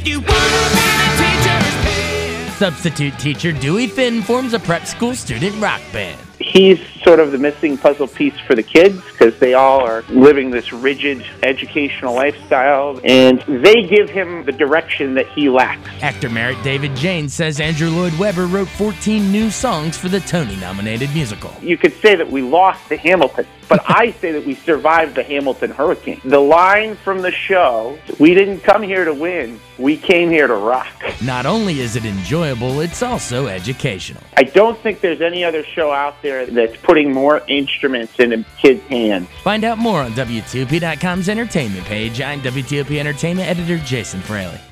If you wanna be the teacher's pet. Substitute teacher Dewey Finn forms a prep school student rock band. He's sort of the missing puzzle piece for the kids because they all are living this rigid educational lifestyle, and they give him the direction that he lacks. Actor Merritt David Janes says Andrew Lloyd Webber wrote 14 new songs for the Tony-nominated musical. You could say that we lost to Hamilton, but I say that we survived the Hamilton hurricane. The line from the show, we didn't come here to win, we came here to rock. Not only is it enjoyable, it's also educational. I don't think there's any other show out there that's putting more instruments in kids' hands. Find out more on WTOP.com's entertainment page. I'm WTOP Entertainment editor Jason Fraley.